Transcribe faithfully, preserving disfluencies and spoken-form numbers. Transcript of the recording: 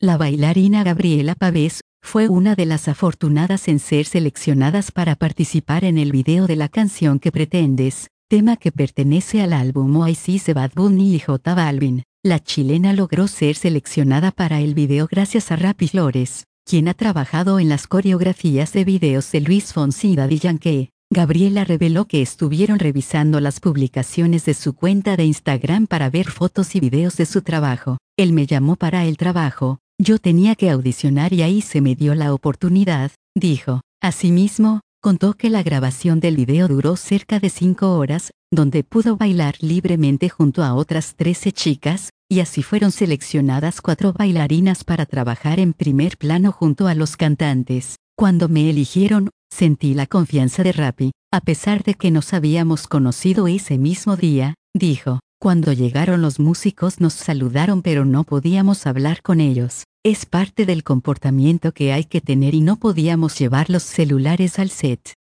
La bailarina Gabriela Pavés fue una de las afortunadas en ser seleccionadas para participar en el video de la canción Que Pretendes, tema que pertenece al álbum Oasis de Bad Bunny y J Balvin. La chilena logró ser seleccionada para el video gracias a Rappi Flores, quien ha trabajado en las coreografías de videos de Luis Fonsi y Daddy Yankee. Gabriela reveló que estuvieron revisando las publicaciones de su cuenta de Instagram para ver fotos y videos de su trabajo. Él me llamó para el trabajo, yo tenía que audicionar y ahí se me dio la oportunidad, dijo. Asimismo, contó que la grabación del video duró cerca de cinco horas, donde pudo bailar libremente junto a otras trece chicas, y así fueron seleccionadas cuatro bailarinas para trabajar en primer plano junto a los cantantes. Cuando me eligieron, sentí la confianza de Rappi, a pesar de que nos habíamos conocido ese mismo día, dijo. Cuando llegaron los músicos nos saludaron pero no podíamos hablar con ellos. Es parte del comportamiento que hay que tener y no podíamos llevar los celulares al set.